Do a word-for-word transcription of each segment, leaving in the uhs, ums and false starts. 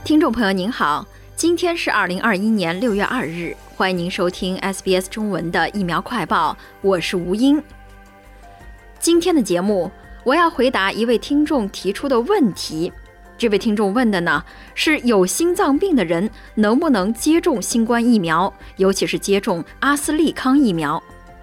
听众朋友您好，今天是二零二一年六月二日，欢迎您收听 S B S 中文的疫苗快报，我是吴英。今天的节目，我要回答一位听众提出的问题。这位听众问的呢，是有心脏病的人能不能接种新冠疫苗，尤其是接种阿斯利康疫苗。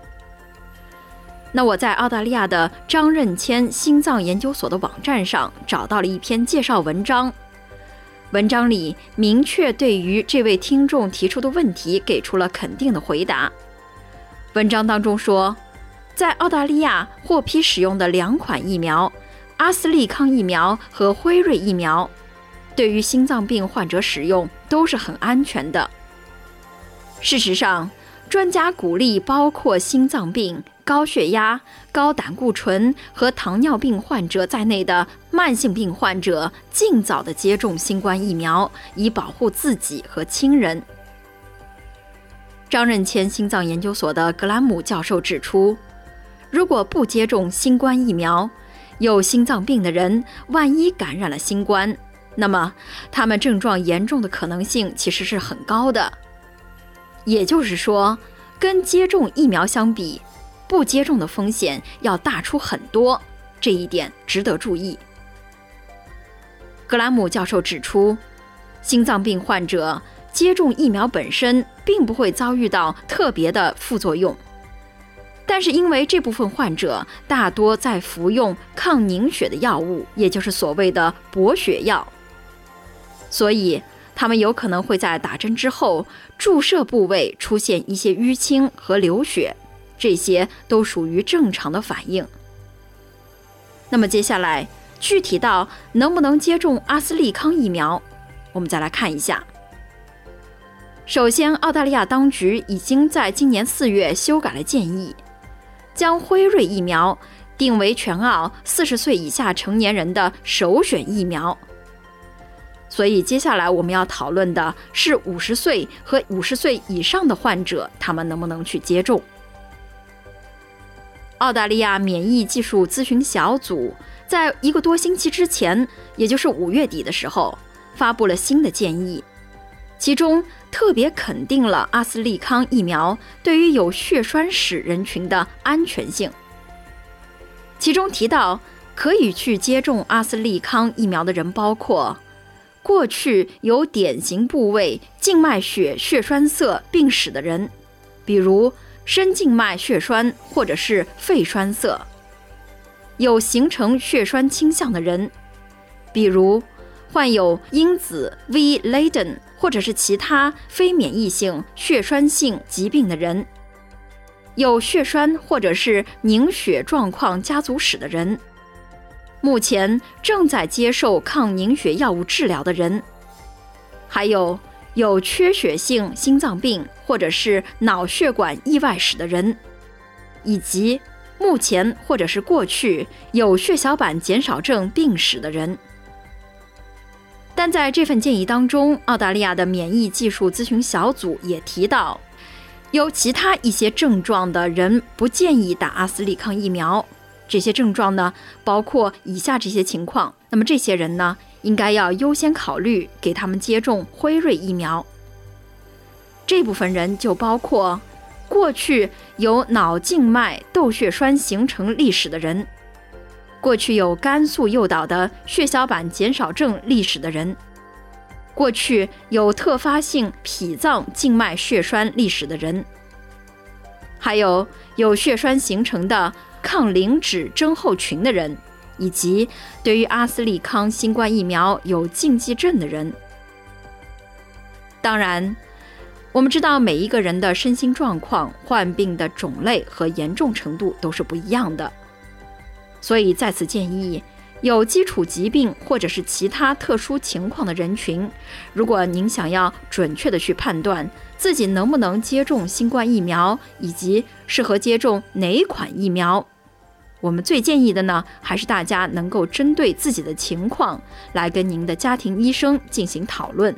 那我在澳大利亚的张任谦心脏研究所的网站上找到了一篇介绍文章，文章里明确对于这位听众提出的问题给出了肯定的回答。文章当中说，在澳大利亚获批使用的两款疫苗，阿斯利康疫苗和辉瑞疫苗，对于心脏病患者使用都是很安全的。事实上，专家鼓励包括心脏病、高血压、高胆固醇和糖尿病患者在内的慢性病患者尽早地接种新冠疫苗，以保护自己和亲人。张任谦心脏研究所的格兰姆教授指出，如果不接种新冠疫苗，有心脏病的人万一感染了新冠，那么他们症状严重的可能性其实是很高的。也就是说，跟接种疫苗相比，不接种的风险要大出很多，这一点值得注意。格兰姆教授指出，心脏病患者接种疫苗本身并不会遭遇到特别的副作用，但是因为这部分患者大多在服用抗凝血的药物，也就是所谓的薄血药，所以他们有可能会在打针之后注射部位出现一些淤青和流血，这些都属于正常的反应。那么接下来具体到能不能接种阿斯利康疫苗，我们再来看一下。首先，澳大利亚当局已经在今年四月修改了建议，将辉瑞疫苗定为全澳四十岁以下成年人的首选疫苗。所以接下来我们要讨论的是五十岁和五十岁以上的患者，他们能不能去接种。澳大利亚免疫技术咨询小组在一个多星期之前，也就是五月底的时候，发布了新的建议，其中特别肯定了阿斯利康疫苗对于有血栓史人群的安全性。其中提到，可以去接种阿斯利康疫苗的人包括过去有典型部位静脉血血栓塞病史的人，比如深静脉血栓或者是肺栓塞；有形成血栓倾向的人，比如患有因子 V Leiden 或者是其他非免疫性血栓性疾病的人；有血栓或者是凝血状况家族史的人；目前正在接受抗凝血药物治疗的人，还有有缺血性心脏病或者是脑血管意外史的人，以及目前或者是过去有血小板减少症病史的人。但在这份建议当中，澳大利亚的免疫技术咨询小组也提到，有其他一些症状的人不建议打阿斯利康疫苗。这些症状呢，包括以下这些情况，那么这些人呢，应该要优先考虑给他们接种辉瑞疫苗。这部分人就包括过去有脑静脉窦血栓形成历史的人，过去有肝素诱导的血小板减少症历史的人，过去有特发性脾脏静脉血栓历史的人，还有有血栓形成的抗磷脂症候群的人，以及对于阿斯利康新冠疫苗有禁忌症的人。当然，我们知道每一个人的身心状况、患病的种类和严重程度都是不一样的，所以在此建议，有基础疾病或者是其他特殊情况的人群，如果您想要准确的去判断自己能不能接种新冠疫苗，以及适合接种哪一款疫苗，我们最建议的呢，还是大家能够针对自己的情况来跟您的家庭医生进行讨论。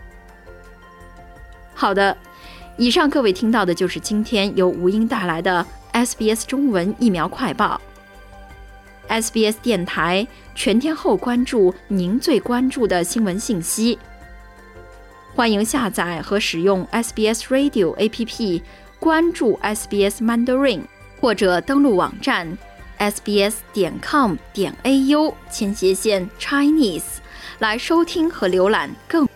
好的，以上各位听到的就是今天由吴英带来的 S B S 中文疫苗快报。S B S 电台全天候关注您最关注的新闻信息， 欢迎下载和使用 S B S Radio A P P， 关注 S B S Mandarin， 或者登录网站 s b s 点 com 点 a u 前斜线 Chinese 来收听和浏览更